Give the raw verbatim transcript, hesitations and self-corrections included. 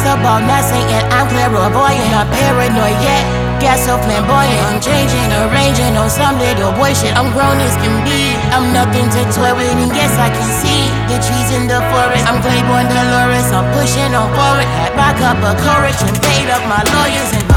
about nothing, and I'm clairvoyant. Not paranoid yet, got so flamboyant. I'm changing, arranging on some little boy shit. I'm grown as can be, I'm nothing to toy with, and guess I can see the trees in the forest. I'm Claiborne Dolores, I'm pushing on forward. Had rock up a courage and paid up my lawyers and